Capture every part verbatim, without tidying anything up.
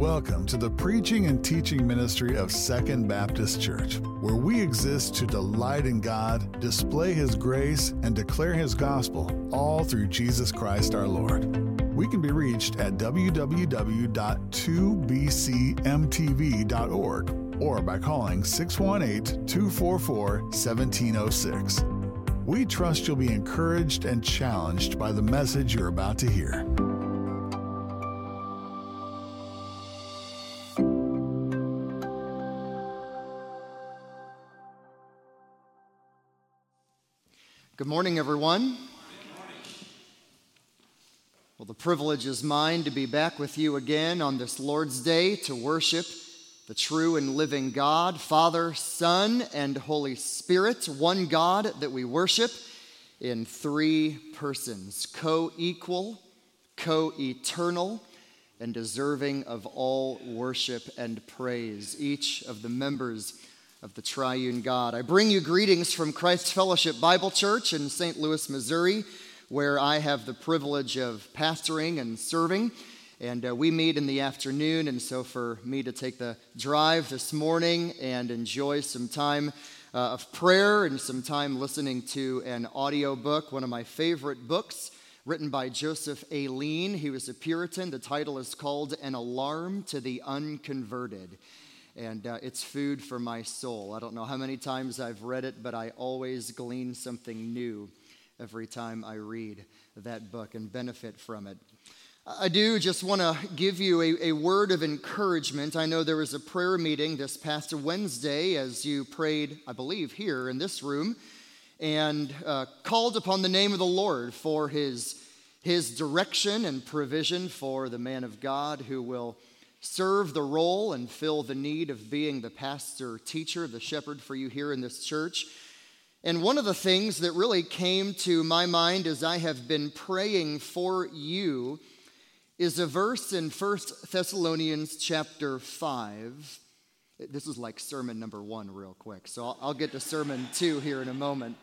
Welcome to the preaching and teaching ministry of Second Baptist Church, where we exist to delight in God, display His grace, and declare His gospel, all through Jesus Christ our Lord. We can be reached at w w w dot two b c m t v dot org or by calling six one eight, two four four, one seven zero six. We trust you'll be encouraged and challenged by the message you're about to hear. Good morning, everyone. Good morning. Well, the privilege is mine to be back with you again on this Lord's Day to worship the true and living God, Father, Son, and Holy Spirit, one God that we worship in three persons, co-equal, co-eternal, and deserving of all worship and praise, each of the members of the triune God. I bring you greetings from Christ Fellowship Bible Church in Saint Louis, Missouri, where I have the privilege of pastoring and serving. And uh, we meet in the afternoon, and so for me to take the drive this morning and enjoy some time uh, of prayer and some time listening to an audio book, one of my favorite books, written by Joseph Alleine. He was a Puritan. The title is called An Alarm to the Unconverted. And uh, it's food for my soul. I don't know how many times I've read it, but I always glean something new every time I read that book and benefit from it. I do just want to give you a, a word of encouragement. I know there was a prayer meeting this past Wednesday as you prayed, I believe, here in this room, and uh, called upon the name of the Lord for his, his direction and provision for the man of God who will serve the role and fill the need of being the pastor, teacher, the shepherd for you here in this church. And one of the things that really came to my mind as I have been praying for you is a verse in First Thessalonians chapter five. This is like sermon number one real quick, so I'll, I'll get to sermon two here in a moment.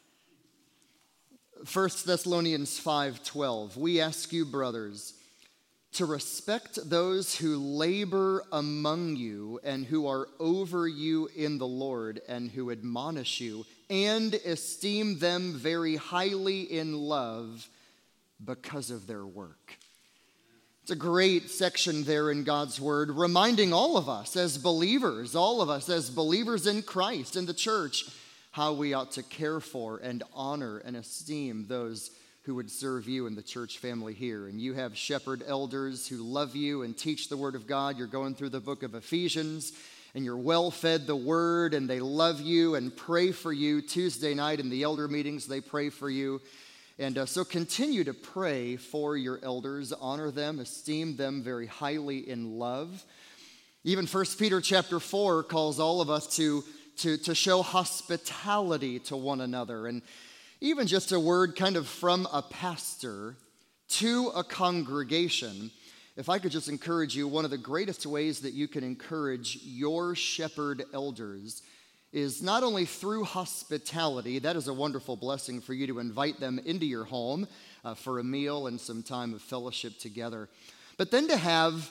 First Thessalonians five twelve. We ask you, brothers, to respect those who labor among you and who are over you in the Lord and who admonish you, and esteem them very highly in love because of their work. It's a great section there in God's Word, reminding all of us as believers, all of us as believers in Christ, in the church, how we ought to care for and honor and esteem those who would serve you in the church family here. And you have shepherd elders who love you and teach the Word of God. You're going through the book of Ephesians, and you're well-fed the Word, and they love you and pray for you. Tuesday night in the elder meetings, they pray for you. And uh, so continue to pray for your elders, honor them, esteem them very highly in love. Even First Peter chapter four calls all of us to, to, to show hospitality to one another. And even just a word kind of from a pastor to a congregation, if I could just encourage you, one of the greatest ways that you can encourage your shepherd elders is not only through hospitality. That is a wonderful blessing for you to invite them into your home uh, for a meal and some time of fellowship together, but then to have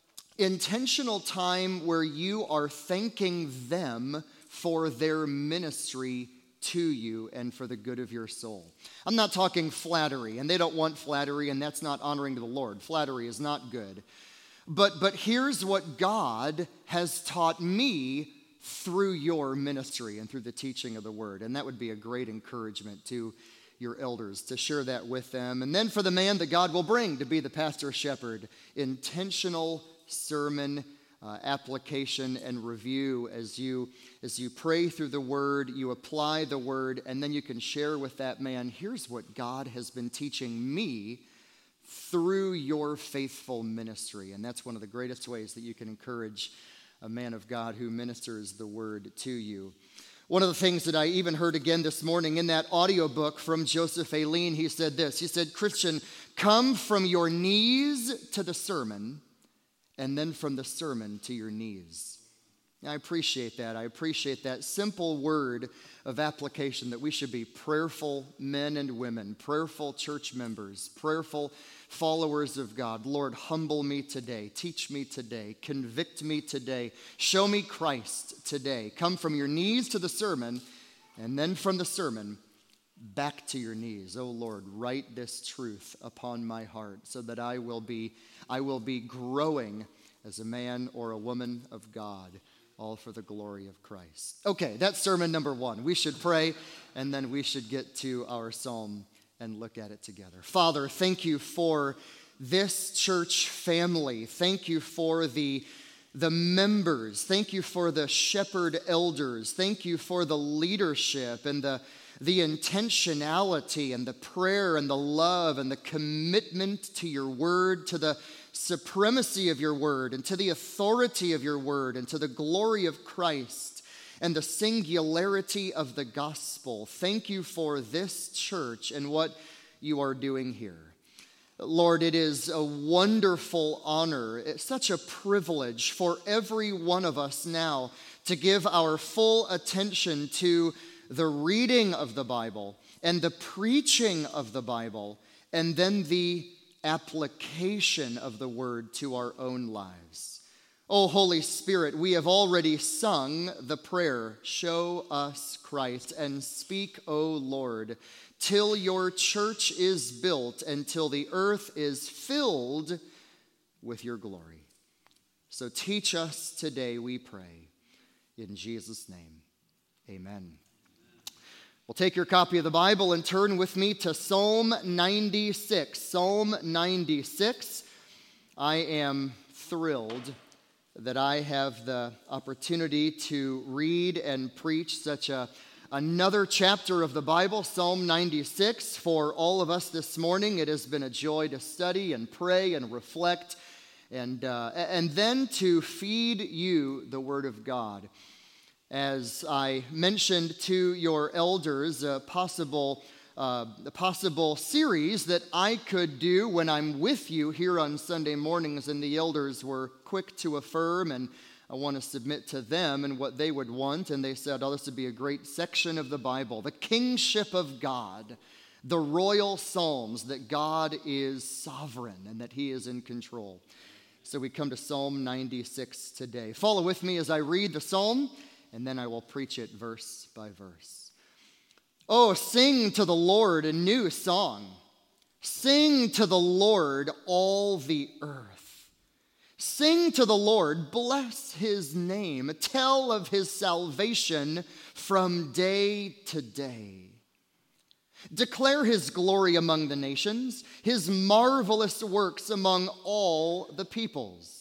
intentional time where you are thanking them for their ministry to you and for the good of your soul. I'm not talking flattery, and they don't want flattery, and that's not honoring to the Lord. Flattery is not good. But, but here's what God has taught me through your ministry and through the teaching of the Word, and that would be a great encouragement to your elders to share that with them. And then for the man that God will bring to be the pastor shepherd, intentional sermon Uh, application and review as you as you pray through the Word, you apply the Word, and then you can share with that man, here's what God has been teaching me through your faithful ministry. And that's one of the greatest ways that you can encourage a man of God who ministers the Word to you. One of the things that I even heard again this morning in that audiobook from Joseph Alleine, he said this. He said, Christian, come from your knees to the sermon, and then from the sermon to your knees. I appreciate that. I appreciate that simple word of application that we should be prayerful men and women, prayerful church members, prayerful followers of God. Lord, humble me today. Teach me today. Convict me today. Show me Christ today. Come from your knees to the sermon, and then from the sermon back to your knees. Oh Lord, write this truth upon my heart so that I will be, I will be growing as a man or a woman of God, all for the glory of Christ. Okay, that's sermon number one. We should pray, and then we should get to our psalm and look at it together. Father, thank you for this church family. Thank you for the, the members. Thank you for the shepherd elders. Thank you for the leadership and the, the intentionality and the prayer and the love and the commitment to your word, to the supremacy of your word and to the authority of your word and to the glory of Christ and the singularity of the gospel. Thank you for this church and what you are doing here. Lord, it is a wonderful honor. It's such a privilege for every one of us now to give our full attention to the reading of the Bible and the preaching of the Bible and then the application of the word to our own lives. Oh, Holy Spirit, we have already sung the prayer, show us Christ, and speak, O Lord, till your church is built and till the earth is filled with your glory. So teach us today, we pray. In Jesus' name, amen. Well, take your copy of the Bible and turn with me to Psalm ninety-six. Psalm ninety-six. I am thrilled that I have the opportunity to read and preach such a another chapter of the Bible, Psalm ninety-six. For all of us this morning, it has been a joy to study and pray and reflect and, uh, and then to feed you the Word of God. As I mentioned to your elders, a possible, uh, a possible series that I could do when I'm with you here on Sunday mornings, and the elders were quick to affirm, and I want to submit to them and what they would want, and they said, oh, this would be a great section of the Bible, the kingship of God, the royal psalms, that God is sovereign and that he is in control. So we come to Psalm ninety-six today. Follow with me as I read the psalm, and then I will preach it verse by verse. Oh, sing to the Lord a new song. Sing to the Lord all the earth. Sing to the Lord, bless his name. Tell of his salvation from day to day. Declare his glory among the nations, his marvelous works among all the peoples.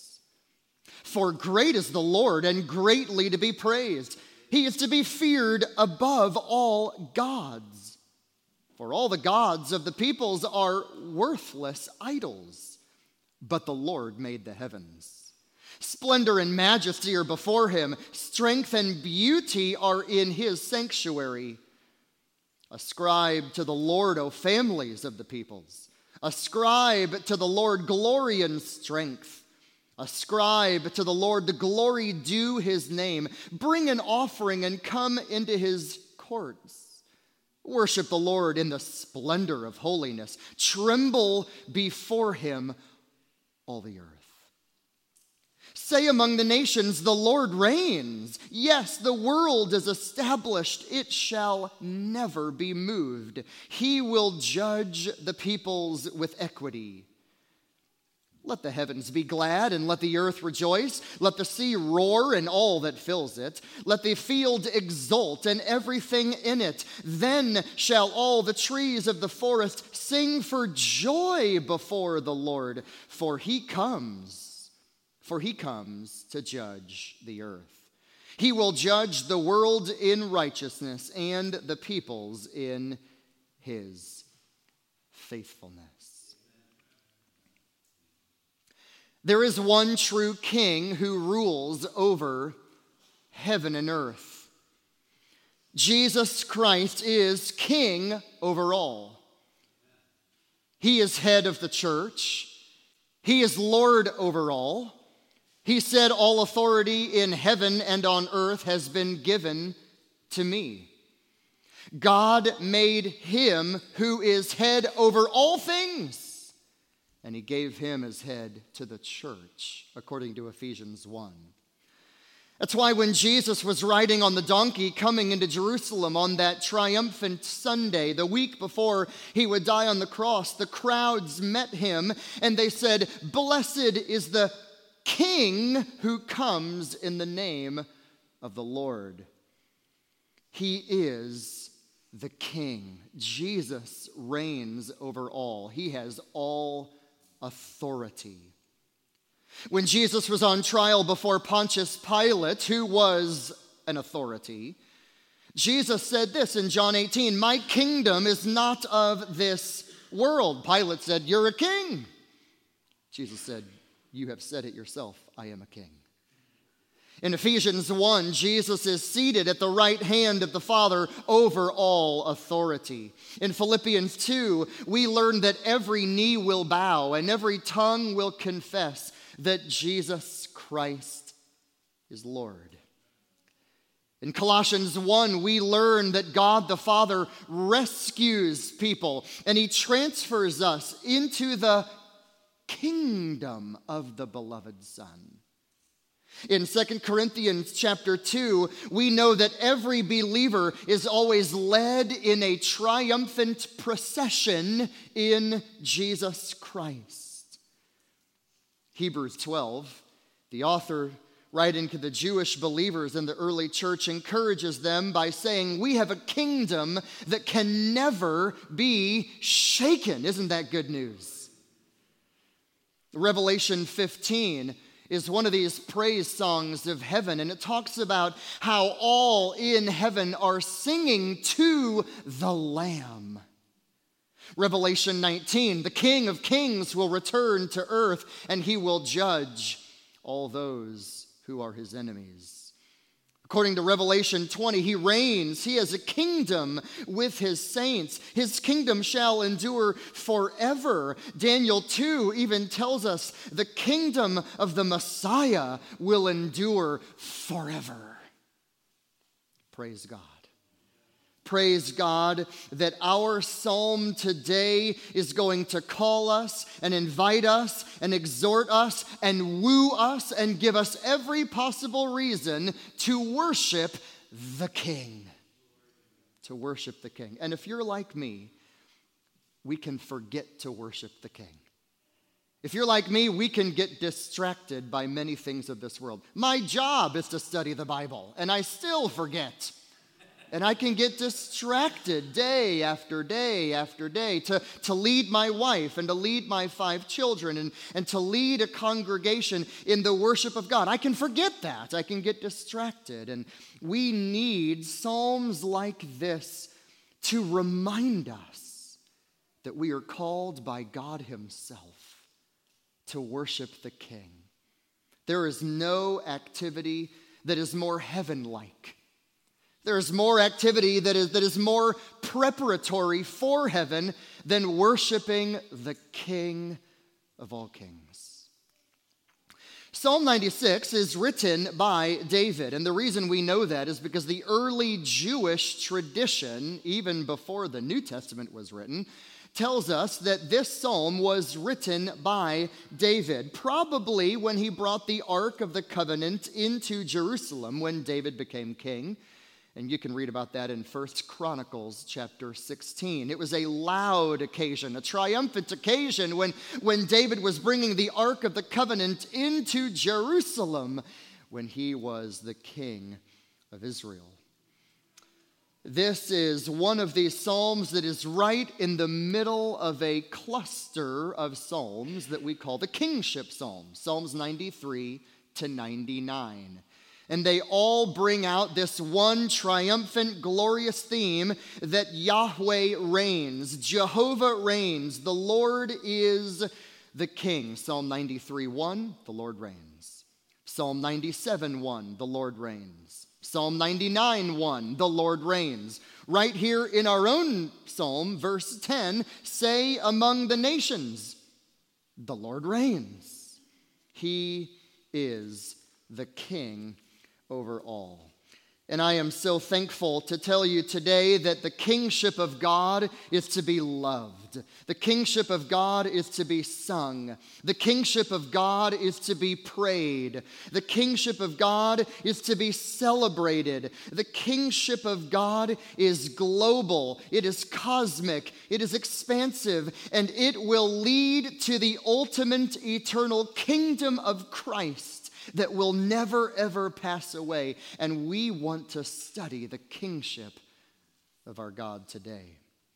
For great is the Lord, and greatly to be praised. He is to be feared above all gods. For all the gods of the peoples are worthless idols, but the Lord made the heavens. Splendor and majesty are before him. Strength and beauty are in his sanctuary. Ascribe to the Lord, O families of the peoples. Ascribe to the Lord glory and strength. Ascribe to the Lord the glory due his name. Bring an offering and come into his courts. Worship the Lord in the splendor of holiness. Tremble before him, all the earth. Say among the nations, the Lord reigns. Yes, the world is established. It shall never be moved. He will judge the peoples with equity. Let the heavens be glad and let the earth rejoice. Let the sea roar and all that fills it. Let the field exult and everything in it. Then shall all the trees of the forest sing for joy before the Lord, for he comes, for he comes to judge the earth. He will judge the world in righteousness and the peoples in his faithfulness. There is one true king who rules over heaven and earth. Jesus Christ is king over all. He is head of the church. He is Lord over all. He said, all authority in heaven and on earth has been given to me. God made him who is head over all things, and he gave him as head to the church, according to Ephesians one. That's why when Jesus was riding on the donkey coming into Jerusalem on that triumphant Sunday, the week before he would die on the cross, the crowds met him and they said, "Blessed is the King who comes in the name of the Lord." He is the King. Jesus reigns over all. He has all authority. When Jesus was on trial before Pontius Pilate, who was an authority, Jesus said this in John eighteen, "My kingdom is not of this world." Pilate said, "You're a king." Jesus said, "You have said it yourself, I am a king." In Ephesians one, Jesus is seated at the right hand of the Father over all authority. In Philippians two, we learn that every knee will bow and every tongue will confess that Jesus Christ is Lord. In Colossians one, we learn that God the Father rescues people and he transfers us into the kingdom of the beloved Son. In Second Corinthians chapter two, we know that every believer is always led in a triumphant procession in Jesus Christ. Hebrews twelve, the author writing to the Jewish believers in the early church encourages them by saying, we have a kingdom that can never be shaken. Isn't that good news? Revelation fifteen is one of these praise songs of heaven, and it talks about how all in heaven are singing to the Lamb. Revelation nineteen, the King of Kings will return to earth, and he will judge all those who are his enemies. According to Revelation twenty, he reigns. He has a kingdom with his saints. His kingdom shall endure forever. Daniel two even tells us the kingdom of the Messiah will endure forever. Praise God. Praise God that our psalm today is going to call us and invite us and exhort us and woo us and give us every possible reason to worship the King. To worship the King. And if you're like me, we can forget to worship the King. If you're like me, we can get distracted by many things of this world. My job is to study the Bible, and I still forget. And I can get distracted day after day after day to, to lead my wife and to lead my five children and, and to lead a congregation in the worship of God. I can forget that. I can get distracted. And we need psalms like this to remind us that we are called by God himself to worship the King. There is no activity that is more heaven-like. There's more activity that is, that is more preparatory for heaven than worshiping the King of all kings. Psalm ninety-six is written by David, and the reason we know that is because the early Jewish tradition, even before the New Testament was written, tells us that this psalm was written by David, probably when he brought the Ark of the Covenant into Jerusalem when David became king. And you can read about that in First Chronicles chapter sixteen. It was a loud occasion, a triumphant occasion when, when David was bringing the Ark of the Covenant into Jerusalem when he was the king of Israel. This is one of these psalms that is right in the middle of a cluster of psalms that we call the kingship psalms, Psalms ninety-three to ninety-nine. And they all bring out this one triumphant, glorious theme that Yahweh reigns, Jehovah reigns, the Lord is the King. Psalm ninety-three one, the Lord reigns. Psalm ninety-seven one, the Lord reigns. Psalm ninety-nine one, the Lord reigns. Right here in our own psalm, verse ten, say among the nations, the Lord reigns. He is the King over all. And I am so thankful to tell you today that the kingship of God is to be loved. The kingship of God is to be sung. The kingship of God is to be prayed. The kingship of God is to be celebrated. The kingship of God is global. It is cosmic. It is expansive. And it will lead to the ultimate eternal kingdom of Christ that will never, ever pass away. And we want to study the kingship of our God today.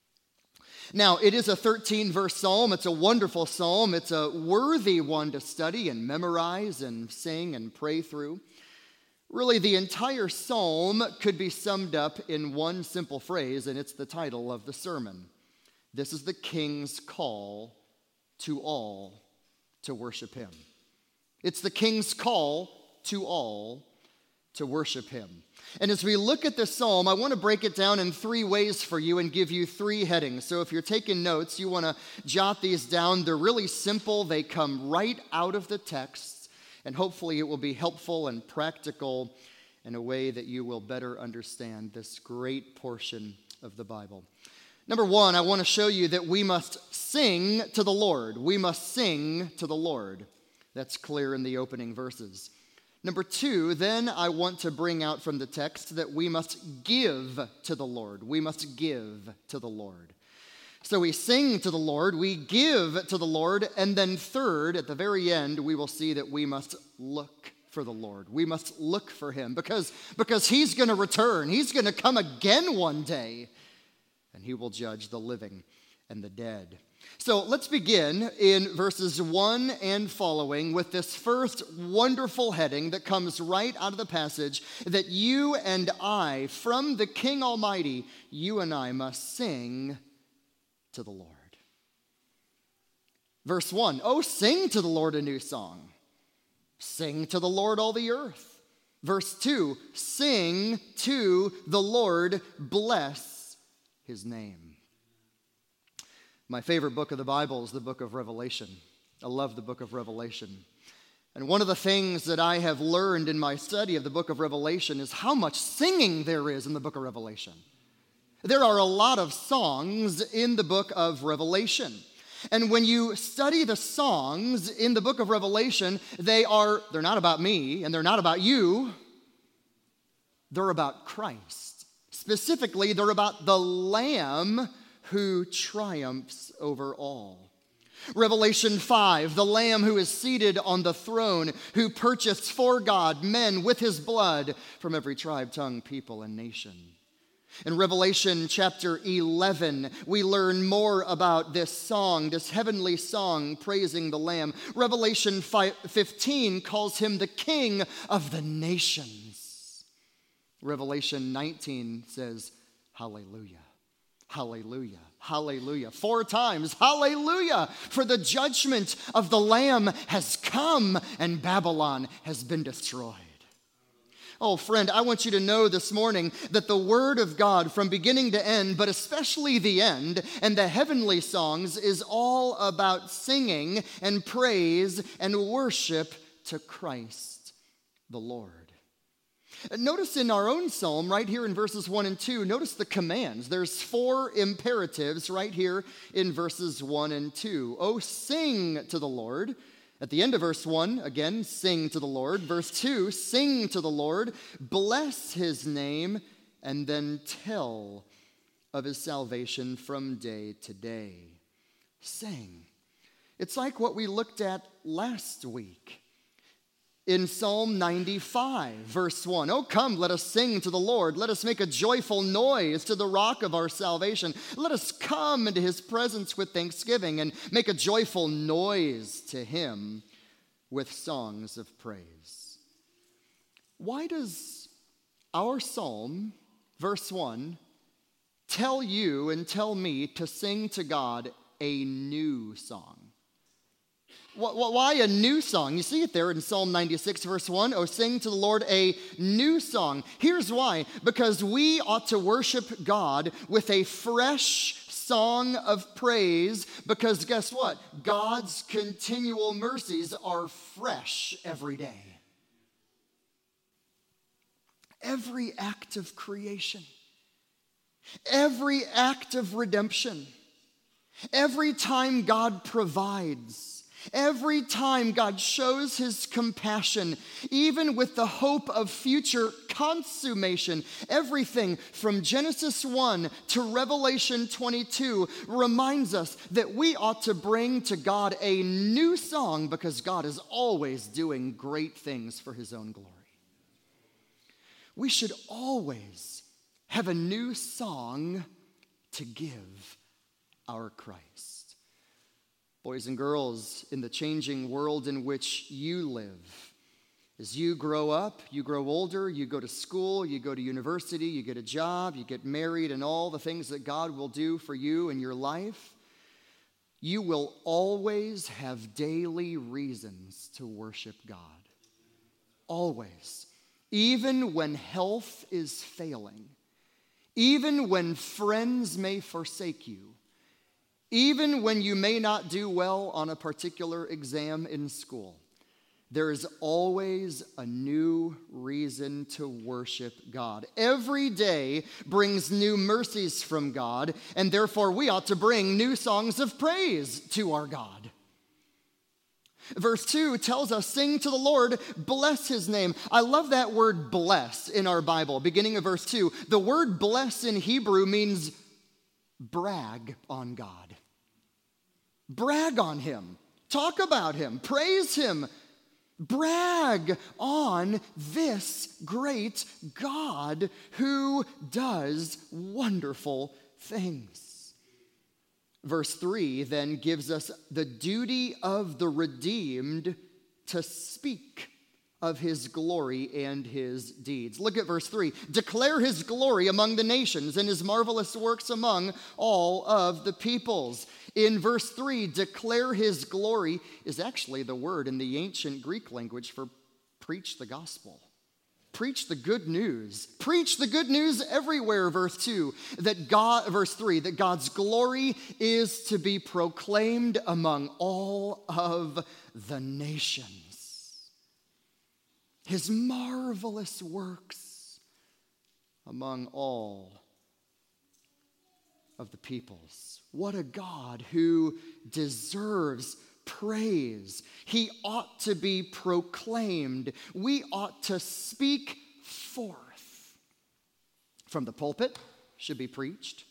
Now, it is a thirteen-verse psalm. It's a wonderful psalm. It's a worthy one to study and memorize and sing and pray through. Really, the entire psalm could be summed up in one simple phrase, and it's the title of the sermon. This is the King's call to all to worship him. It's the King's call to all to worship him. And as we look at this psalm, I want to break it down in three ways for you and give you three headings. So if you're taking notes, you want to jot these down. They're really simple. They come right out of the text. And hopefully it will be helpful and practical in a way that you will better understand this great portion of the Bible. Number one, I want to show you that we must sing to the Lord. We must sing to the Lord. That's clear in the opening verses. Number two, then I want to bring out from the text that we must give to the Lord. We must give to the Lord. So we sing to the Lord, we give to the Lord, and then third, at the very end, we will see that we must look for the Lord. We must look for him because, because he's going to return. He's going to come again one day, and he will judge the living and the dead. So let's begin in verses one and following with this first wonderful heading that comes right out of the passage that you and I, from the King Almighty, you and I must sing to the Lord. Verse one, oh, sing to the Lord a new song. Sing to the Lord all the earth. Verse two, sing to the Lord, bless his name. My favorite book of the Bible is the book of Revelation. I love the book of Revelation. And one of the things that I have learned in my study of the book of Revelation is how much singing there is in the book of Revelation. There are a lot of songs in the book of Revelation. And when you study the songs in the book of Revelation, they are, they're not about me and they're not about you. They're about Christ. Specifically, they're about the Lamb who triumphs over all. Revelation five, the Lamb who is seated on the throne, who purchased for God men with his blood from every tribe, tongue, people, and nation. In Revelation chapter eleven, we learn more about this song, this heavenly song praising the Lamb. Revelation fifteen calls him the King of the nations. Revelation nineteen says, hallelujah. Hallelujah, hallelujah. Four times, hallelujah, for the judgment of the Lamb has come and Babylon has been destroyed. Oh, friend, I want you to know this morning that the Word of God from beginning to end, but especially the end, and the heavenly songs is all about singing and praise and worship to Christ the Lord. Notice in our own psalm, right here in verses one and two, notice the commands. There's four imperatives right here in verses one and two. Oh, sing to the Lord. At the end of verse one, again, sing to the Lord. Verse two, sing to the Lord, bless his name, and then tell of his salvation from day to day. Sing. It's like what we looked at last week. In Psalm ninety-five, verse one, oh, come, let us sing to the Lord. Let us make a joyful noise to the rock of our salvation. Let us come into his presence with thanksgiving and make a joyful noise to him with songs of praise. Why does our psalm, verse one, tell you and tell me to sing to God a new song? Why a new song? You see it there in Psalm ninety-six, verse one. Oh, sing to the Lord a new song. Here's why. Because we ought to worship God with a fresh song of praise because guess what? God's continual mercies are fresh every day. Every act of creation, every act of redemption, every time God provides, every time God shows his compassion, even with the hope of future consummation, everything from Genesis one to Revelation twenty-two reminds us that we ought to bring to God a new song because God is always doing great things for his own glory. We should always have a new song to give our Christ. Boys and girls, in the changing world in which you live, as you grow up, you grow older, you go to school, you go to university, you get a job, you get married, and all the things that God will do for you in your life, you will always have daily reasons to worship God. Always. Even when health is failing, even when friends may forsake you, even when you may not do well on a particular exam in school, there is always a new reason to worship God. Every day brings new mercies from God, and therefore we ought to bring new songs of praise to our God. Verse two tells us, sing to the Lord, bless his name. I love that word bless in our Bible, beginning of verse two. The word bless in Hebrew means brag on God. Brag on him. Talk about him. Praise him. Brag on this great God who does wonderful things. Verse three then gives us the duty of the redeemed to speak of his glory and his deeds. Look at verse three. Declare his glory among the nations and his marvelous works among all of the peoples. In verse three, declare his glory is actually the word in the ancient Greek language for preach the gospel. Preach the good news. Preach the good news everywhere, verse two, that God, verse three, that God's glory is to be proclaimed among all of the nations. His marvelous works among all of the peoples. What a God who deserves praise. He ought to be proclaimed. We ought to speak forth. From the pulpit should be preached.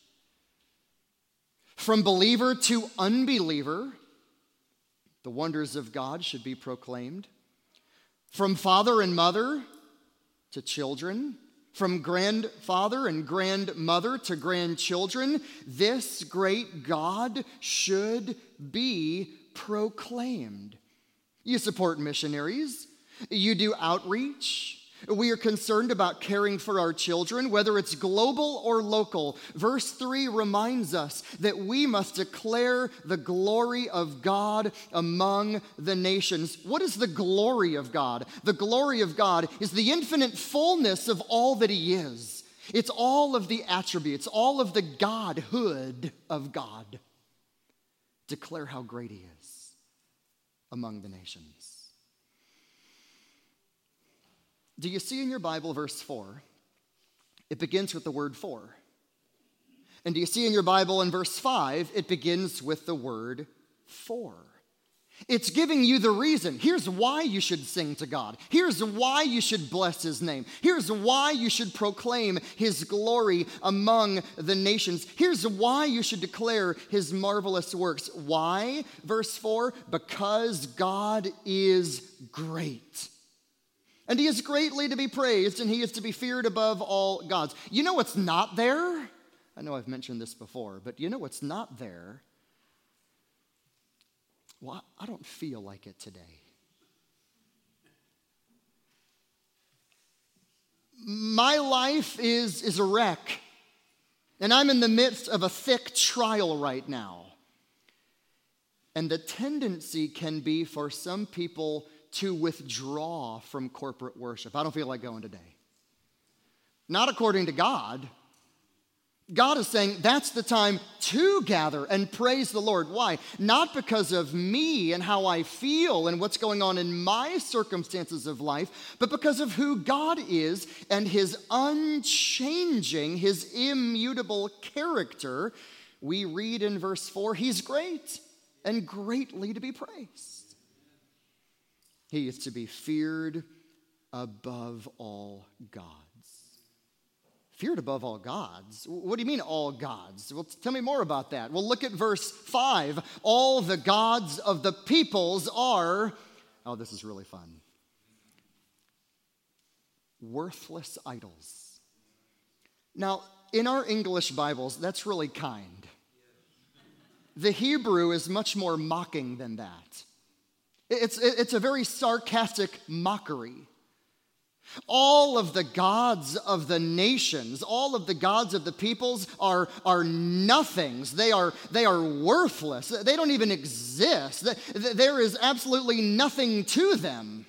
From believer to unbeliever, the wonders of God should be proclaimed. From father and mother to children, from grandfather and grandmother to grandchildren, this great God should be proclaimed. You support missionaries. You do outreach. We are concerned about caring for our children, whether it's global or local. Verse three reminds us that we must declare the glory of God among the nations. What is the glory of God? The glory of God is the infinite fullness of all that he is. It's all of the attributes, all of the Godhood of God. Declare how great he is among the nations. Do you see in your Bible verse four? It begins with the word for. And do you see in your Bible in verse five? It begins with the word for. It's giving you the reason. Here's why you should sing to God. Here's why you should bless his name. Here's why you should proclaim his glory among the nations. Here's why you should declare his marvelous works. Why? Verse four, because God is great. And he is greatly to be praised, and he is to be feared above all gods. You know what's not there? I know I've mentioned this before, but you know what's not there? Well, I don't feel like it today. My life is, is a wreck, and I'm in the midst of a thick trial right now. And the tendency can be for some people to withdraw from corporate worship. I don't feel like going today. Not according to God. God is saying that's the time to gather and praise the Lord. Why? Not because of me and how I feel and what's going on in my circumstances of life, but because of who God is and his unchanging, his immutable character. We read in verse four, he's great and greatly to be praised. He is to be feared above all gods. Feared above all gods? What do you mean all gods? Well, tell me more about that. Well, look at verse five. All the gods of the peoples are, oh, this is really fun, worthless idols. Now, in our English Bibles, that's really kind. The Hebrew is much more mocking than that. It's, it's a very sarcastic mockery. All of the gods of the nations, all of the gods of the peoples are, are nothings. They are, they are worthless. They don't even exist. There is absolutely nothing to them.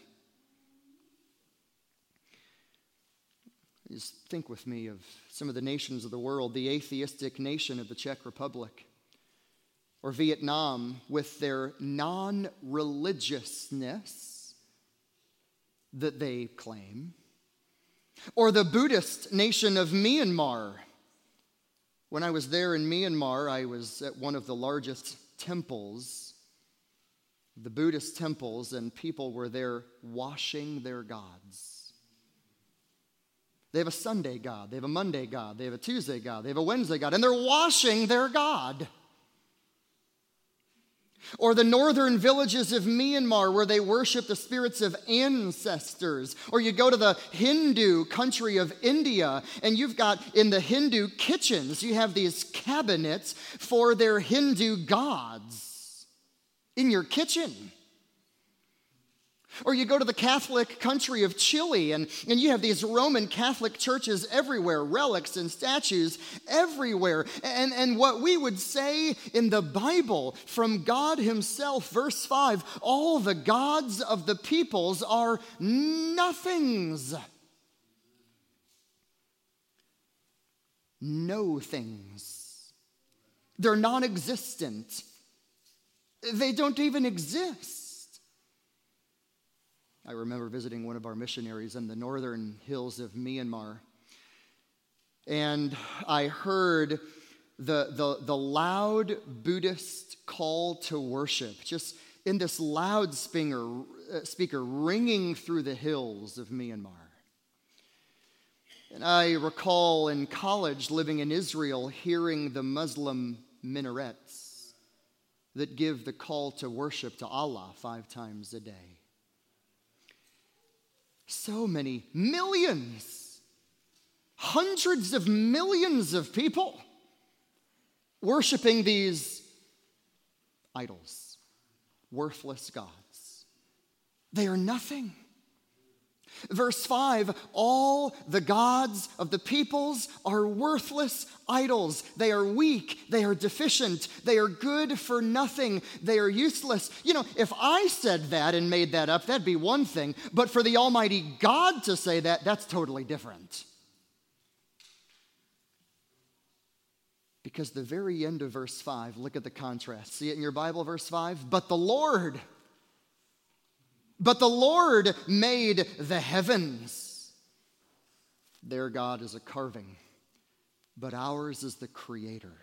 Just think with me of some of the nations of the world, the atheistic nation of the Czech Republic, or Vietnam with their non-religiousness that they claim, or the Buddhist nation of Myanmar. When I was there in Myanmar, I was at one of the largest temples, the Buddhist temples, and people were there washing their gods. They have a Sunday God, they have a Monday God, they have a Tuesday God, they have a Wednesday God, and they're washing their God. Or the northern villages of Myanmar where they worship the spirits of ancestors. Or you go to the Hindu country of India and you've got in the Hindu kitchens, you have these cabinets for their Hindu gods in your kitchen. Or you go to the Catholic country of Chile, and, and you have these Roman Catholic churches everywhere, relics and statues everywhere. And, and what we would say in the Bible from God himself, verse five, all the gods of the peoples are nothings. No things. They're non-existent. They don't even exist. I remember visiting one of our missionaries in the northern hills of Myanmar, and I heard the, the, the loud Buddhist call to worship, just in this loud speaker, uh, speaker ringing through the hills of Myanmar. And I recall in college living in Israel hearing the Muslim minarets that give the call to worship to Allah five times a day. So many millions, hundreds of millions of people worshiping these idols, worthless gods. They are nothing. Verse five, all the gods of the peoples are worthless idols. They are weak. They are deficient. They are good for nothing. They are useless. You know, if I said that and made that up, that'd be one thing. But for the Almighty God to say that, that's totally different. Because the very end of verse five, look at the contrast. See it in your Bible, verse five? But the Lord... But the Lord made the heavens. Their God is a carving, but ours is the creator.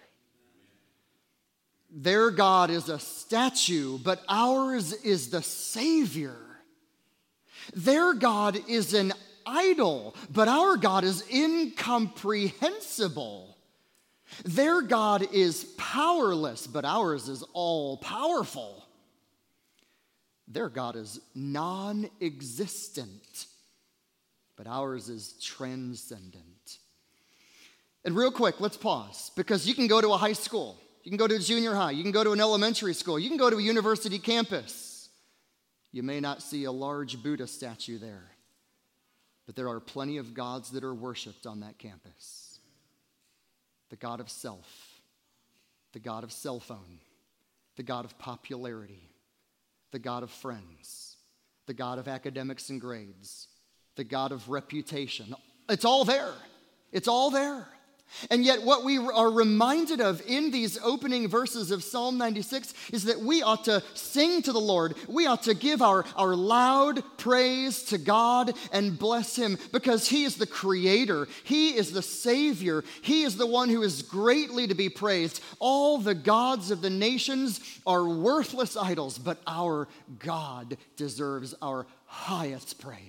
Their God is a statue, but ours is the Savior. Their God is an idol, but our God is incomprehensible. Their God is powerless, but ours is all-powerful. Their God is non-existent, but ours is transcendent. And real quick, let's pause, because you can go to a high school, you can go to a junior high, you can go to an elementary school, you can go to a university campus. You may not see a large Buddha statue there, but there are plenty of gods that are worshiped on that campus. The God of self, the God of cell phone, the God of popularity, the God of friends, the God of academics and grades, the God of reputation. It's all there. It's all there. And yet what we are reminded of in these opening verses of Psalm ninety-six is that we ought to sing to the Lord. We ought to give our, our loud praise to God and bless him because he is the creator. He is the savior. He is the one who is greatly to be praised. All the gods of the nations are worthless idols, but our God deserves our highest praise.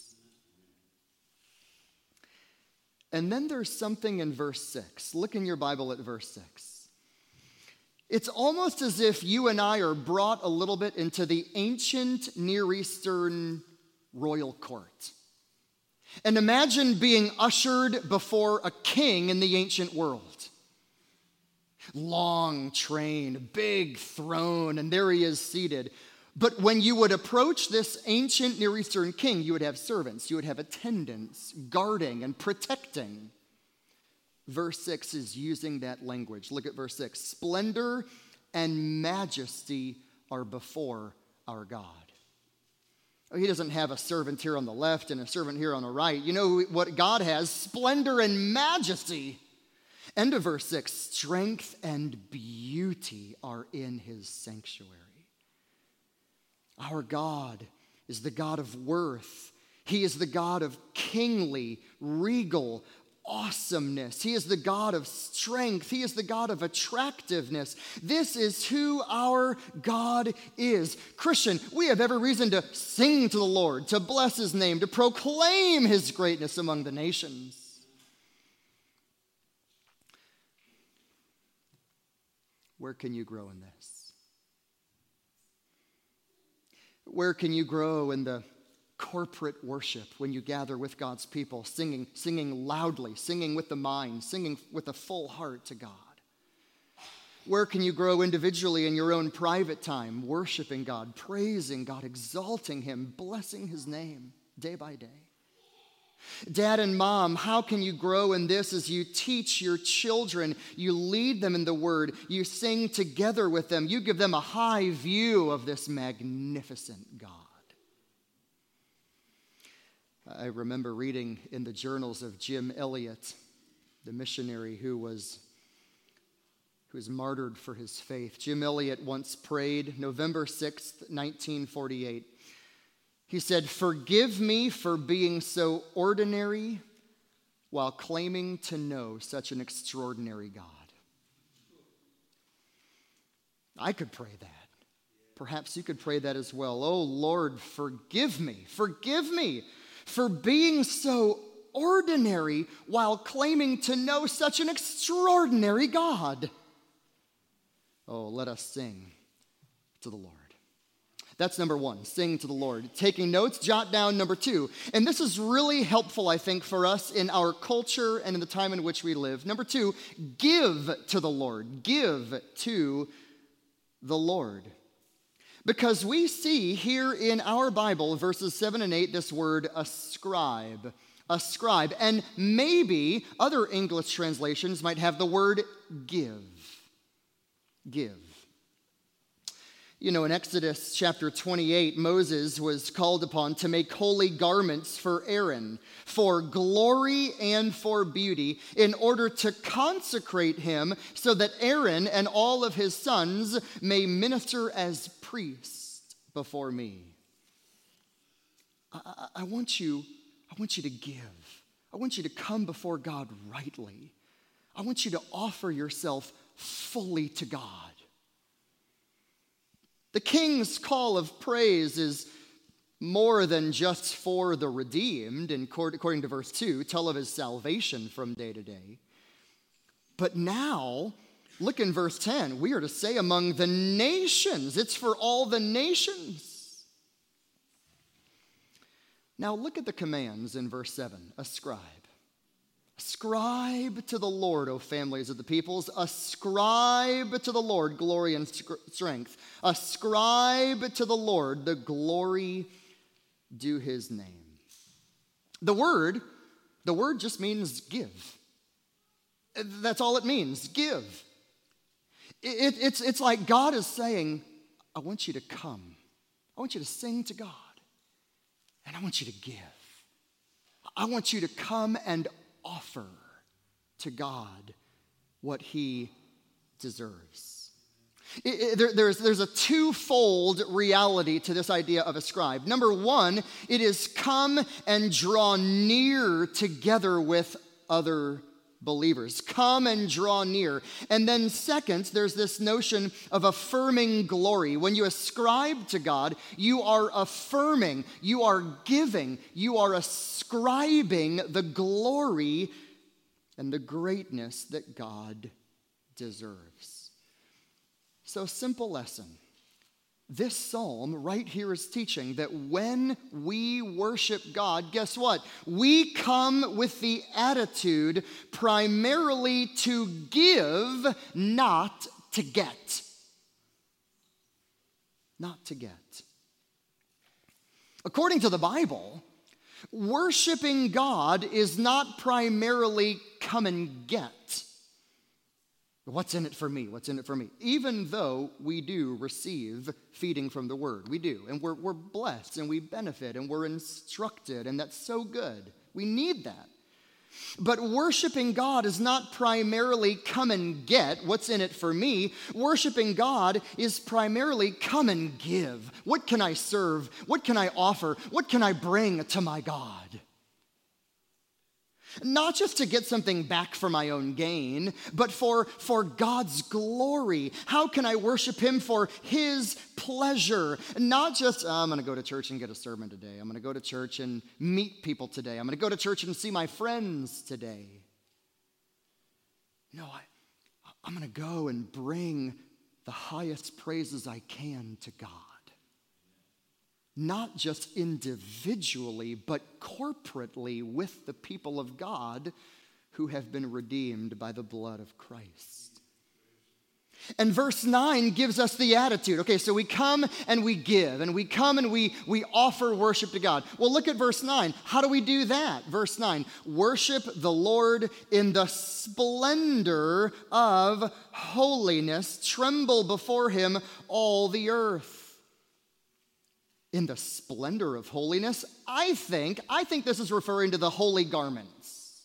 And then there's something in verse six. Look in your Bible at verse six. It's almost as if you and I are brought a little bit into the ancient Near Eastern royal court. And imagine being ushered before a king in the ancient world. Long train, big throne, and there he is seated. But when you would approach this ancient Near Eastern king, you would have servants, you would have attendants, guarding and protecting. Verse six is using that language. Look at verse six. Splendor and majesty are before our God. Oh, he doesn't have a servant here on the left and a servant here on the right. You know what God has? Splendor and majesty. End of verse six. Strength and beauty are in his sanctuary. Our God is the God of worth. He is the God of kingly, regal awesomeness. He is the God of strength. He is the God of attractiveness. This is who our God is. Christian, we have every reason to sing to the Lord, to bless his name, to proclaim his greatness among the nations. Where can you grow in this? Where can you grow in the corporate worship when you gather with God's people, singing, singing loudly, singing with the mind, singing with a full heart to God? Where can you grow individually in your own private time, worshiping God, praising God, exalting him, blessing his name day by day? Dad and mom, how can you grow in this as you teach your children, you lead them in the word, you sing together with them, you give them a high view of this magnificent God? I remember reading in the journals of Jim Elliot, the missionary who was, who was martyred for his faith. Jim Elliot once prayed, November sixth, nineteen forty-eight. He said, "Forgive me for being so ordinary while claiming to know such an extraordinary God." I could pray that. Perhaps you could pray that as well. Oh Lord, forgive me, forgive me for being so ordinary while claiming to know such an extraordinary God. Oh, let us sing to the Lord. That's number one, sing to the Lord. Taking notes, jot down number two. And this is really helpful, I think, for us in our culture and in the time in which we live. Number two, give to the Lord. Give to the Lord. Because we see here in our Bible, verses seven and eight, this word ascribe. Ascribe. And maybe other English translations might have the word give. Give. You know, in Exodus chapter twenty-eight, Moses was called upon to make holy garments for Aaron, for glory and for beauty, in order to consecrate him so that Aaron and all of his sons may minister as priests before me. I, I, I want you, I want you to give. I want you to come before God rightly. I want you to offer yourself fully to God. The king's call of praise is more than just for the redeemed, and according to verse two, tell of his salvation from day to day. But now, look in verse ten, we are to say among the nations. It's for all the nations. Now look at the commands in verse seven. Ascribe. Ascribe to the Lord, O families of the peoples. Ascribe to the Lord glory and strength. Ascribe to the Lord the glory due his name. The word, the word just means give. That's all it means, give. It, it's, it's like God is saying, I want you to come. I want you to sing to God. And I want you to give. I want you to come and offer to God what he deserves. It, it, there, there's, there's a twofold reality to this idea of ascribe. Number one, it is come and draw near together with other believers. Come and draw near. And then second, there's this notion of affirming glory. When you ascribe to God, you are affirming, you are giving, you are ascribing the glory and the greatness that God deserves. So, simple lesson. This psalm right here is teaching that when we worship God, guess what? We come with the attitude primarily to give, not to get. Not to get. According to the Bible, worshiping God is not primarily come and get. What's in it for me? What's in it for me? Even though we do receive feeding from the word. We do. And we're, we're blessed and we benefit and we're instructed, and that's so good. We need that. But worshiping God is not primarily come and get. What's in it for me? Worshiping God is primarily come and give. What can I serve? What can I offer? What can I bring to my God? Not just to get something back for my own gain, but for, for God's glory. How can I worship him for his pleasure? Not just, oh, I'm going to go to church and get a sermon today. I'm going to go to church and meet people today. I'm going to go to church and see my friends today. No, I, I'm going to go and bring the highest praises I can to God. Not just individually, but corporately with the people of God who have been redeemed by the blood of Christ. And verse nine gives us the attitude. Okay, so we come and we give, and we come and we, we offer worship to God. Well, look at verse nine. How do we do that? Verse nine, worship the Lord in the splendor of holiness. Tremble before him, all the earth. In the splendor of holiness, I think, I think this is referring to the holy garments.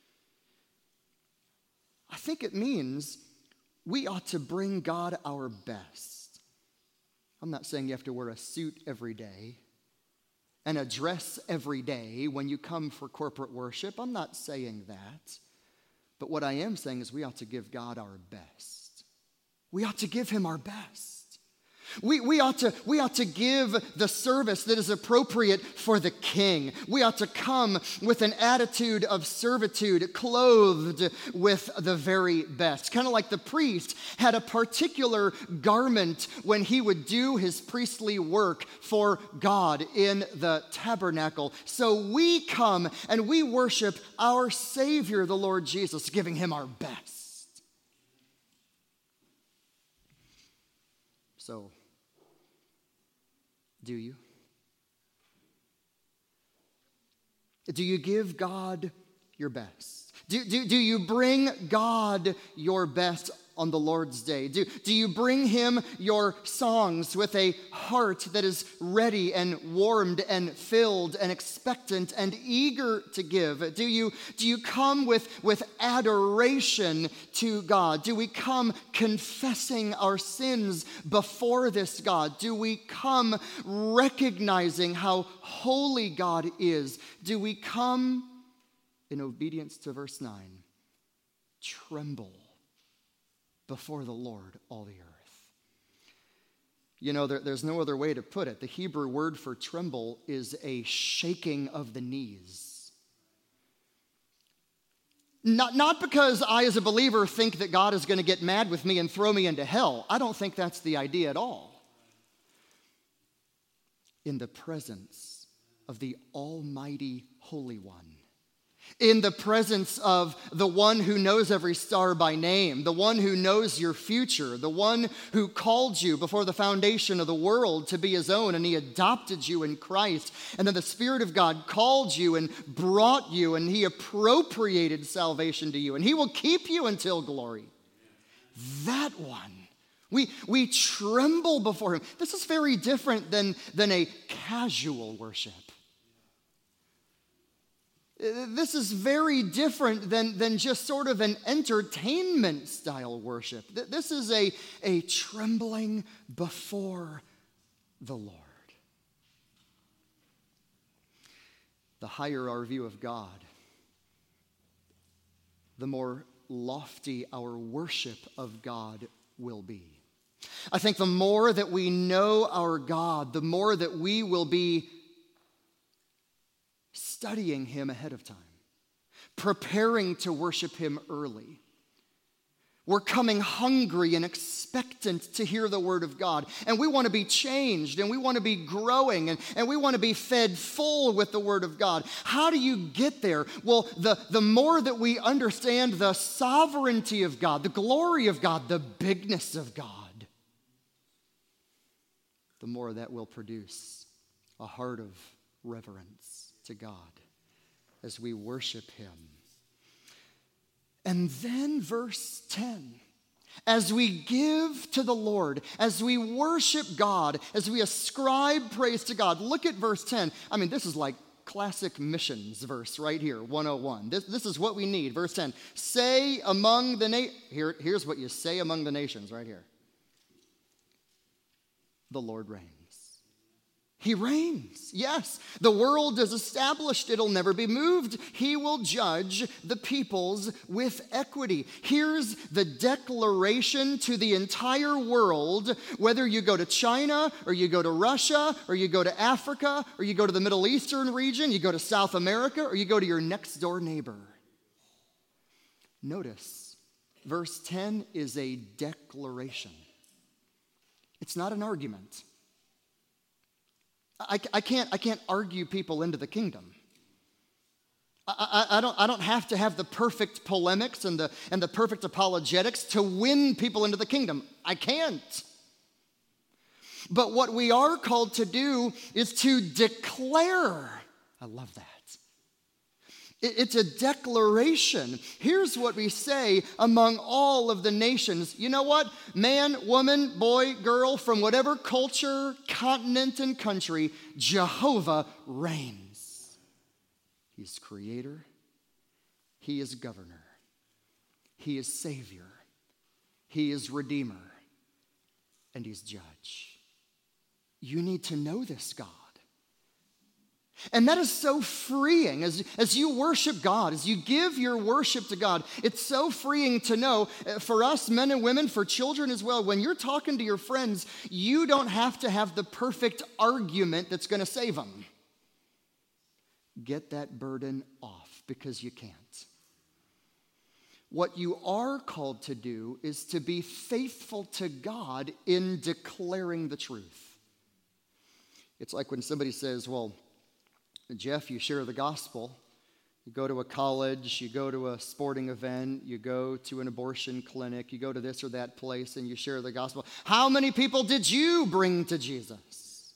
I think it means we ought to bring God our best. I'm not saying you have to wear a suit every day and a dress every day when you come for corporate worship. I'm not saying that. But what I am saying is we ought to give God our best. We ought to give him our best. We, we, ought to, we ought to give the service that is appropriate for the king. We ought to come with an attitude of servitude, clothed with the very best. Kind of like the priest had a particular garment when he would do his priestly work for God in the tabernacle. So we come and we worship our Savior, the Lord Jesus, giving him our best. So, do you? Do you give God your best? Do, do, do you bring God your best on the Lord's day? Do, do you bring him your songs with a heart that is ready and warmed and filled and expectant and eager to give? Do you, do you come with, with adoration to God? Do we come confessing our sins before this God? Do we come recognizing how holy God is? Do we come in obedience to verse nine? Tremble before the Lord, all the earth. You know, there, there's no other way to put it. The Hebrew word for tremble is a shaking of the knees. Not, not because I, as a believer, think that God is going to get mad with me and throw me into hell. I don't think that's the idea at all. In the presence of the Almighty Holy One. In the presence of the one who knows every star by name, the one who knows your future, the one who called you before the foundation of the world to be his own, and he adopted you in Christ. And then the Spirit of God called you and brought you, and he appropriated salvation to you, and he will keep you until glory. That one. We, we tremble before him. This is very different than, than a casual worship. This is very different than, than just sort of an entertainment style worship. This is a, a trembling before the Lord. The higher our view of God, the more lofty our worship of God will be. I think the more that we know our God, the more that we will be studying him ahead of time, preparing to worship him early. We're coming hungry and expectant to hear the word of God. And we want to be changed, and we want to be growing, and, and we want to be fed full with the word of God. How do you get there? Well, the, the more that we understand the sovereignty of God, the glory of God, the bigness of God, the more that will produce a heart of reverence to God as we worship him. And then verse ten, as we give to the Lord, as we worship God, as we ascribe praise to God, look at verse ten. I mean, this is like classic missions verse right here, one oh one. This, this is what we need. Verse ten, say among the na- here, here's what you say among the nations right here. The Lord reigns. He reigns. Yes, the world is established. It'll never be moved. He will judge the peoples with equity. Here's the declaration to the entire world, whether you go to China or you go to Russia or you go to Africa or you go to the Middle Eastern region, you go to South America or you go to your next door neighbor. Notice, verse ten is a declaration. It's not an argument. I, I, can't, I can't argue people into the kingdom. I, I, I, don't, I don't have to have the perfect polemics and the, and the perfect apologetics to win people into the kingdom. I can't. But what we are called to do is to declare. I love that. It's a declaration. Here's what we say among all of the nations. You know what? Man, woman, boy, girl, from whatever culture, continent, and country, Jehovah reigns. He's creator. He is governor. He is savior. He is redeemer. And he's judge. You need to know this God. And that is so freeing. As, as you worship God, as you give your worship to God, it's so freeing to know, for us men and women, for children as well, when you're talking to your friends, you don't have to have the perfect argument that's going to save them. Get that burden off because you can't. What you are called to do is to be faithful to God in declaring the truth. It's like when somebody says, well, Jeff, you share the gospel. You go to a college, you go to a sporting event, you go to an abortion clinic, you go to this or that place and you share the gospel. How many people did you bring to Jesus?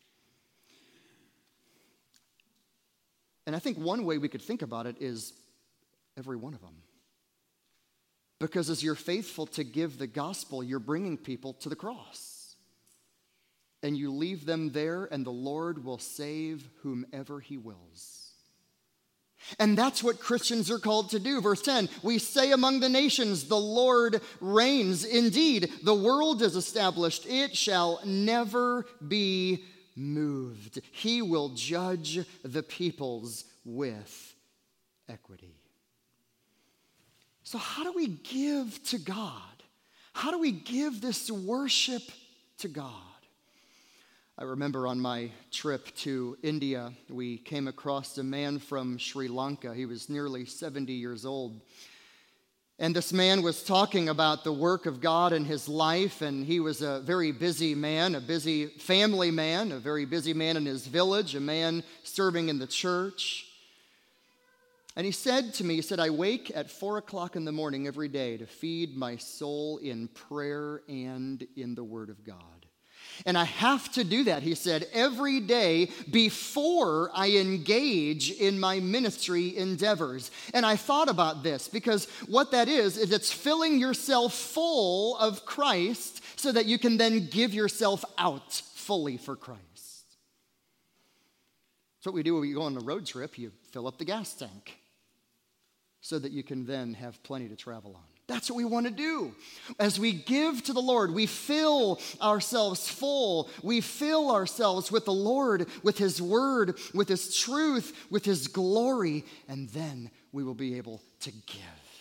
And I think one way we could think about it is every one of them. Because as you're faithful to give the gospel, you're bringing people to the cross. And you leave them there, and the Lord will save whomever he wills. And that's what Christians are called to do. Verse ten, we say among the nations, the Lord reigns. Indeed, the world is established. It shall never be moved. He will judge the peoples with equity. So how do we give to God? How do we give this worship to God? I remember on my trip to India, we came across a man from Sri Lanka. He was nearly seventy years old. And this man was talking about the work of God in his life, and he was a very busy man, a busy family man, a very busy man in his village, a man serving in the church. And he said to me, he said, I wake at four o'clock in the morning every day to feed my soul in prayer and in the Word of God. And I have to do that, he said, every day before I engage in my ministry endeavors. And I thought about this because what that is, is it's filling yourself full of Christ so that you can then give yourself out fully for Christ. That's what we do when we go on a road trip. You fill up the gas tank so that you can then have plenty to travel on. That's what we want to do. As we give to the Lord, we fill ourselves full. We fill ourselves with the Lord, with His word, with His truth, with His glory, and then we will be able to give.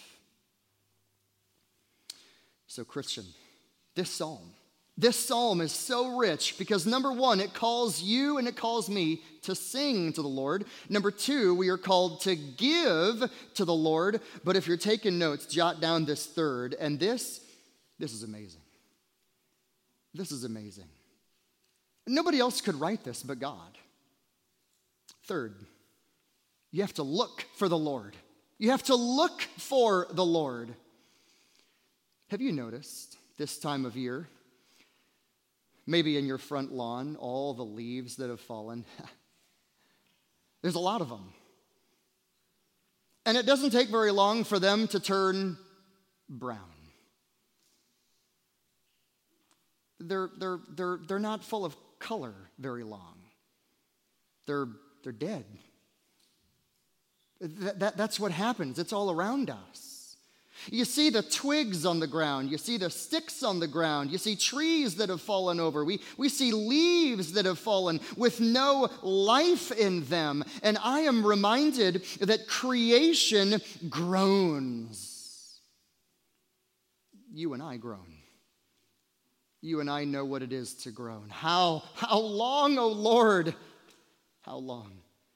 So, Christian, this psalm, this psalm is so rich because, number one, it calls you and it calls me to sing to the Lord. Number two, we are called to give to the Lord. But if you're taking notes, jot down this third. And this, this is amazing. This is amazing. Nobody else could write this but God. Third, you have to look for the Lord. You have to look for the Lord. Have you noticed this time of year, maybe in your front lawn, all the leaves that have fallen? There's a lot of them. And it doesn't take very long for them to turn brown. They're, they're, they're, they're not full of color very long. They're, they're dead. That, that, that's what happens. It's all around us. You see the twigs on the ground. You see the sticks on the ground. You see trees that have fallen over. We, we see leaves that have fallen with no life in them. And I am reminded that creation groans. You and I groan. You and I know what it is to groan. How, how long, O Lord? How long?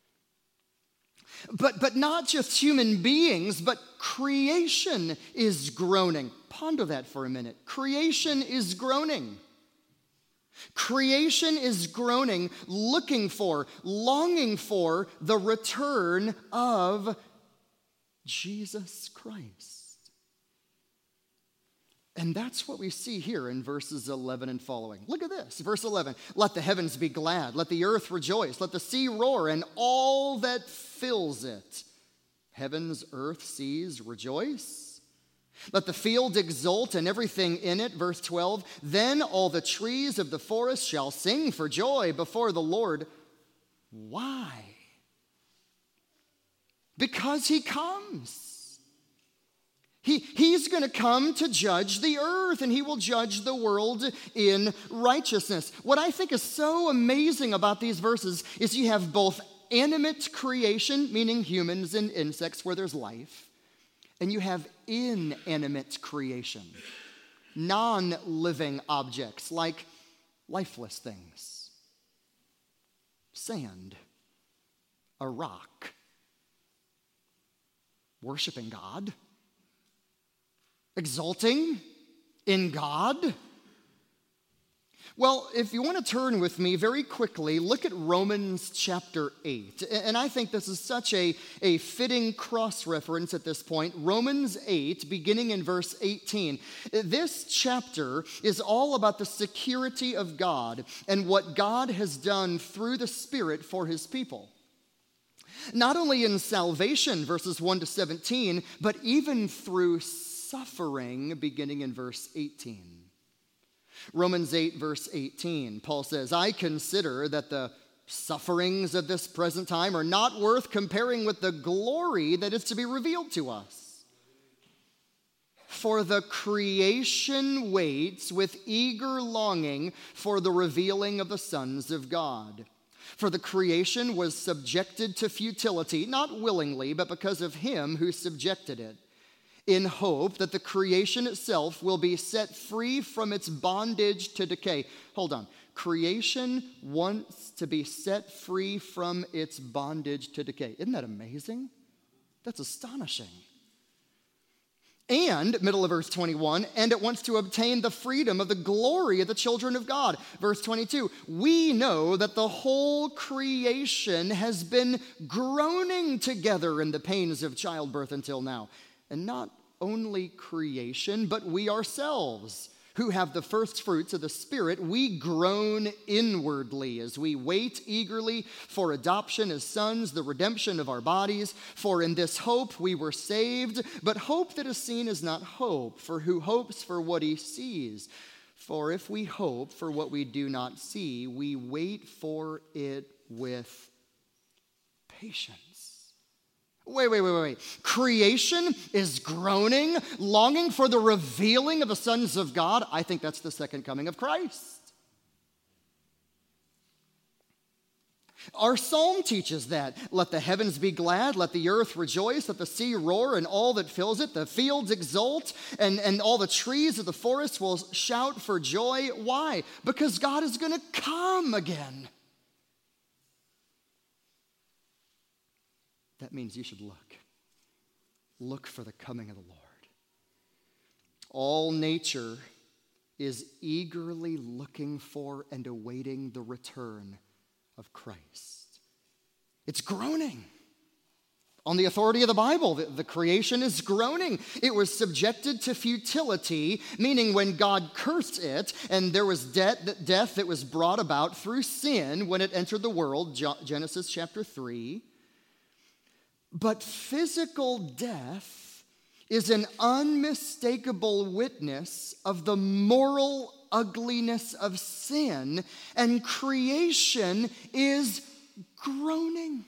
But, but not just human beings, but creation is groaning. Ponder that for a minute. Creation is groaning. Creation is groaning, looking for, longing for the return of Jesus Christ. And that's what we see here in verses eleven and following. Look at this, verse eleven. Let the heavens be glad, let the earth rejoice, let the sea roar, and all that fills it. Heavens, earth, seas, rejoice. Let the field exult and everything in it. Verse twelve. Then all the trees of the forest shall sing for joy before the Lord. Why? Because He comes. He, he's going to come to judge the earth, and He will judge the world in righteousness. What I think is so amazing about these verses is you have both animate creation, meaning humans and insects where there's life, and you have inanimate creation, non-living objects like lifeless things, sand, a rock, worshiping God, exulting in God. Well, if you want to turn with me very quickly, look at Romans chapter eight. And I think this is such a, a fitting cross-reference at this point. Romans eight, beginning in verse eighteen. This chapter is all about the security of God and what God has done through the Spirit for His people. Not only in salvation, verses one to seventeen, but even through suffering, beginning in verse eighteen. Romans eight, verse eighteen, Paul says, I consider that the sufferings of this present time are not worth comparing with the glory that is to be revealed to us. For the creation waits with eager longing for the revealing of the sons of God. For the creation was subjected to futility, not willingly, but because of Him who subjected it, in hope that the creation itself will be set free from its bondage to decay. Hold on. Creation wants to be set free from its bondage to decay. Isn't that amazing? That's astonishing. And, middle of verse twenty-one, and it wants to obtain the freedom of the glory of the children of God. Verse twenty-two, we know that the whole creation has been groaning together in the pains of childbirth until now. And not only creation, but we ourselves, who have the first fruits of the Spirit, we groan inwardly as we wait eagerly for adoption as sons, the redemption of our bodies. For in this hope we were saved, but hope that is seen is not hope, for who hopes for what he sees? For if we hope for what we do not see, we wait for it with patience. Wait, wait, wait, wait, wait. Creation is groaning, longing for the revealing of the sons of God. I think that's the second coming of Christ. Our psalm teaches that. Let the heavens be glad, let the earth rejoice, let the sea roar and all that fills it, the fields exult, and, and all the trees of the forest will shout for joy. Why? Because God is going to come again. That means you should look. Look for the coming of the Lord. All nature is eagerly looking for and awaiting the return of Christ. It's groaning. On the authority of the Bible, the, the creation is groaning. It was subjected to futility, meaning when God cursed it, and there was death, death that was brought about through sin when it entered the world, Genesis chapter three. But physical death is an unmistakable witness of the moral ugliness of sin, and creation is groaning,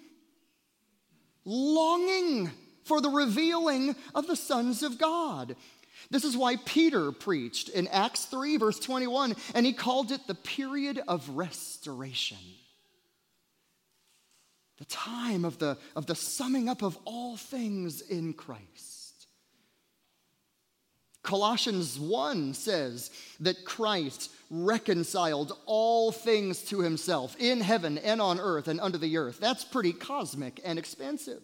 longing for the revealing of the sons of God. This is why Peter preached in Acts three, verse twenty-one, and he called it the period of restoration. The time of the, of the summing up of all things in Christ. Colossians one says that Christ reconciled all things to himself in heaven and on earth and under the earth. That's pretty cosmic and expansive.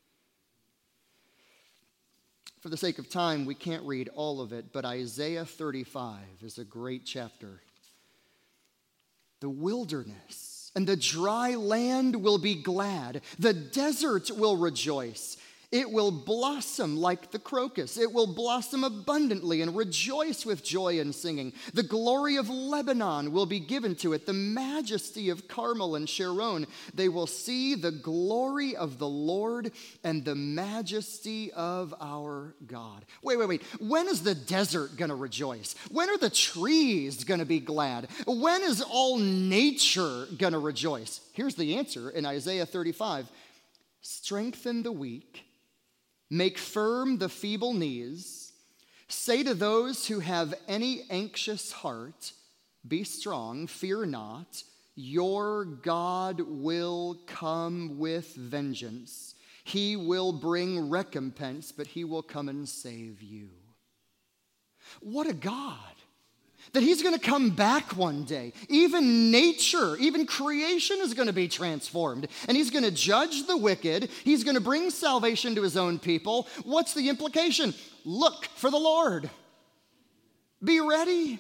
For the sake of time, we can't read all of it, but Isaiah thirty-five is a great chapter. The wilderness and the dry land will be glad. The desert will rejoice. It will blossom like the crocus. It will blossom abundantly and rejoice with joy and singing. The glory of Lebanon will be given to it, the majesty of Carmel and Sharon. They will see the glory of the Lord and the majesty of our God. Wait, wait, wait. When is the desert going to rejoice? When are the trees going to be glad? When is all nature going to rejoice? Here's the answer in Isaiah thirty-five. Strengthen the weak. Make firm the feeble knees. Say to those who have any anxious heart, be strong, fear not. Your God will come with vengeance. He will bring recompense, but he will come and save you. What a God. That he's going to come back one day. Even nature, even creation is going to be transformed. And he's going to judge the wicked. He's going to bring salvation to his own people. What's the implication? Look for the Lord. Be ready.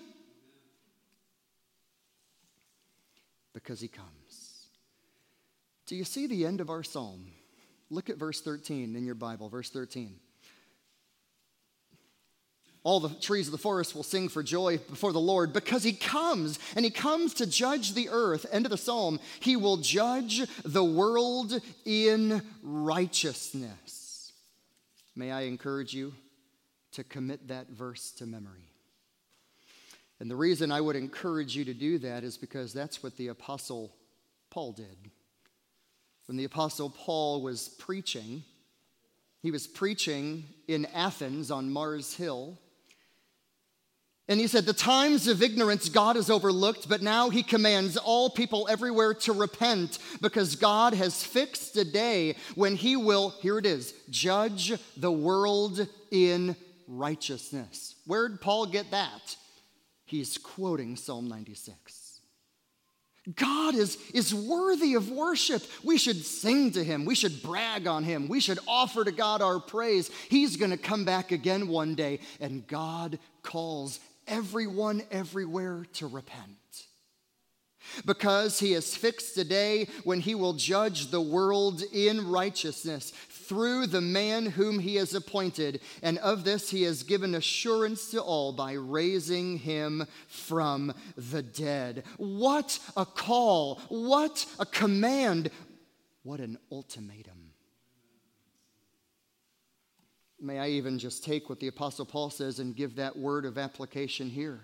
Because he comes. Do you see the end of our psalm? Look at verse thirteen in your Bible, verse thirteen. All the trees of the forest will sing for joy before the Lord because he comes, and he comes to judge the earth. End of the psalm. He will judge the world in righteousness. May I encourage you to commit that verse to memory. And the reason I would encourage you to do that is because that's what the Apostle Paul did. When the Apostle Paul was preaching, he was preaching in Athens on Mars Hill. And he said, the times of ignorance God has overlooked, but now he commands all people everywhere to repent because God has fixed a day when he will, here it is, judge the world in righteousness. Where'd Paul get that? He's quoting Psalm ninety-six. God is, is worthy of worship. We should sing to him. We should brag on him. We should offer to God our praise. He's going to come back again one day, and God calls everyone everywhere to repent. Because he has fixed a day when he will judge the world in righteousness through the man whom he has appointed. And of this he has given assurance to all by raising him from the dead. What a call! What a command! What an ultimatum. May I even just take what the Apostle Paul says and give that word of application here.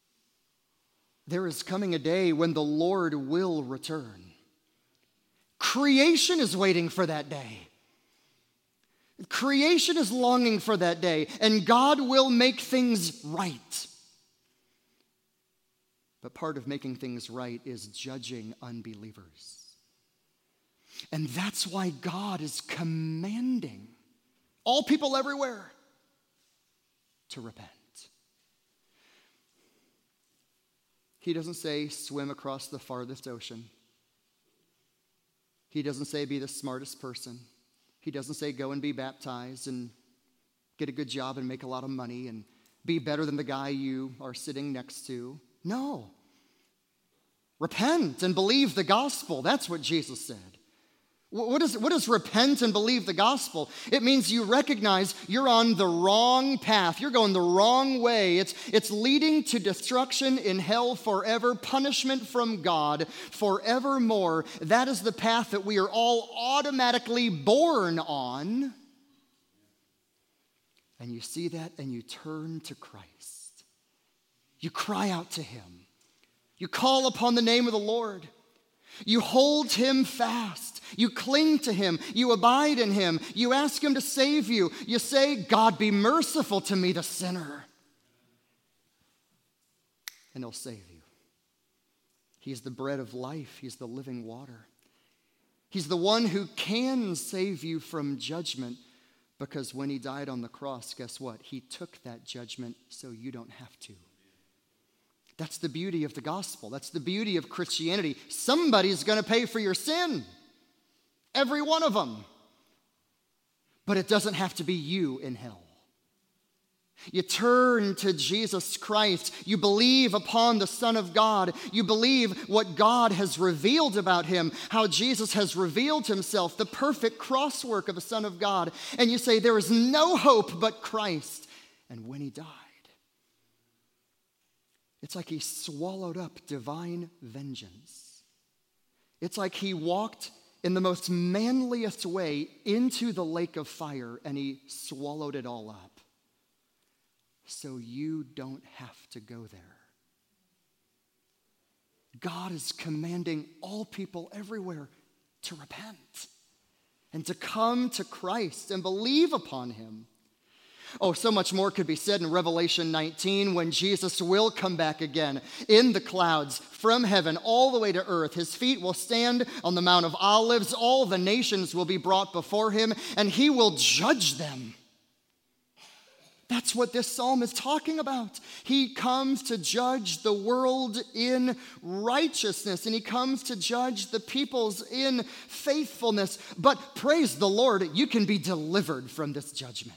There is coming a day when the Lord will return. Creation is waiting for that day. Creation is longing for that day, and God will make things right. But part of making things right is judging unbelievers. And that's why God is commanding all people everywhere to repent. He doesn't say swim across the farthest ocean. He doesn't say be the smartest person. He doesn't say go and be baptized and get a good job and make a lot of money and be better than the guy you are sitting next to. No. Repent and believe the gospel. That's what Jesus said. What is, what does repent and believe the gospel? It means you recognize you're on the wrong path. You're going the wrong way. It's, it's leading to destruction in hell forever, punishment from God forevermore. That is the path that we are all automatically born on. And you see that and you turn to Christ. You cry out to him. You call upon the name of the Lord. You hold him fast. You cling to him. You abide in him. You ask him to save you. You say, God, be merciful to me, the sinner. And he'll save you. He's the bread of life. He's the living water. He's the one who can save you from judgment, because when he died on the cross, guess what? He took that judgment so you don't have to. That's the beauty of the gospel. That's the beauty of Christianity. Somebody's going to pay for your sin. Every one of them. But it doesn't have to be you in hell. You turn to Jesus Christ. You believe upon the Son of God. You believe what God has revealed about him, how Jesus has revealed himself, the perfect crosswork of the Son of God. And you say, there is no hope but Christ. And when he died, it's like he swallowed up divine vengeance. It's like he walked in the most manliest way into the lake of fire and he swallowed it all up. So you don't have to go there. God is commanding all people everywhere to repent and to come to Christ and believe upon him. Oh, so much more could be said in Revelation nineteen, when Jesus will come back again in the clouds from heaven all the way to earth. His feet will stand on the Mount of Olives. All the nations will be brought before him, and he will judge them. That's what this psalm is talking about. He comes to judge the world in righteousness, and he comes to judge the peoples in faithfulness. But praise the Lord, you can be delivered from this judgment.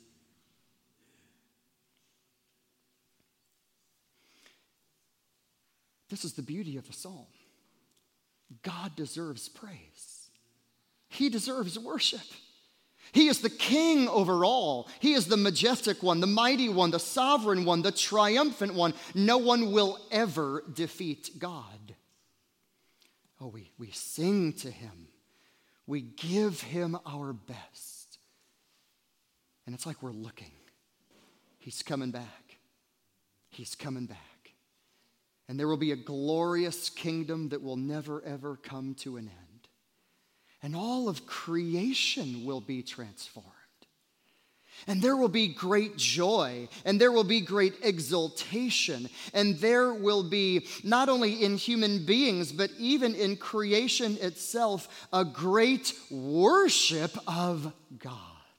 This is the beauty of the psalm. God deserves praise. He deserves worship. He is the king over all. He is the majestic one, the mighty one, the sovereign one, the triumphant one. No one will ever defeat God. Oh, we, we sing to him. We give him our best. And it's like we're looking. He's coming back. He's coming back. And there will be a glorious kingdom that will never, ever come to an end. And all of creation will be transformed. And there will be great joy, and there will be great exultation, and there will be, not only in human beings, but even in creation itself, a great worship of God.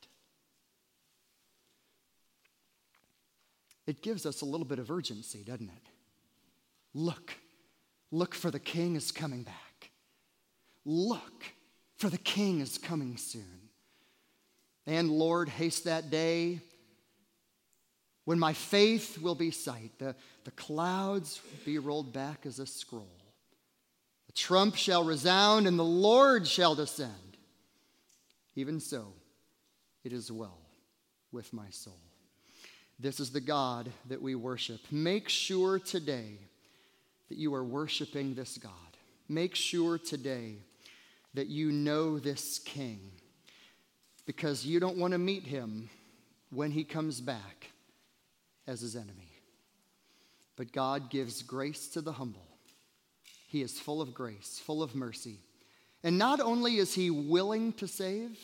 It gives us a little bit of urgency, doesn't it? Look, look, for the king is coming back. Look, for the king is coming soon. And Lord, haste that day when my faith will be sight. The, the clouds will be rolled back as a scroll. The trump shall resound and the Lord shall descend. Even so, it is well with my soul. This is the God that we worship. Make sure today that you are worshiping this God. Make sure today that you know this King, because you don't want to meet him when he comes back as his enemy. But God gives grace to the humble. He is full of grace, full of mercy, And not only is he willing to save,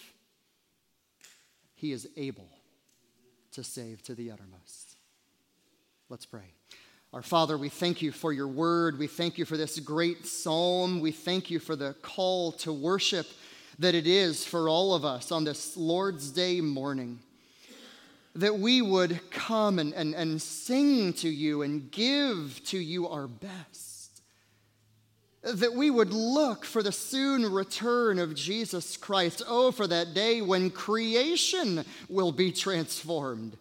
he is able to save to the uttermost. Let's pray. Our Father, we thank you for your word. We thank you for this great psalm. We thank you for the call to worship that it is for all of us on this Lord's Day morning. That we would come and, and, and sing to you and give to you our best. That we would look for the soon return of Jesus Christ. Oh, for that day when creation will be transformed.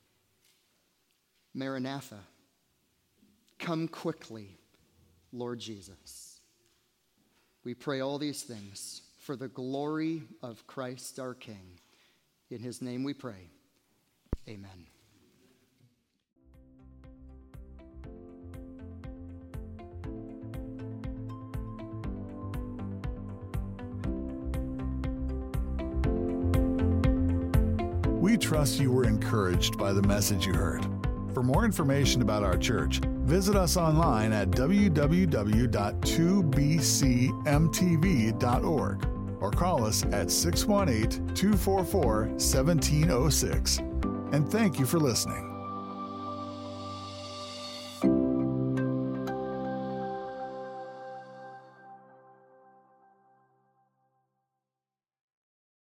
Maranatha, come quickly, Lord Jesus. We pray all these things for the glory of Christ our King. In his name we pray. Amen. We trust you were encouraged by the message you heard. For more information about our church, visit us online at w w w dot two b c m t v dot org or call us at six one eight, two four four, one seven zero six. And thank you for listening.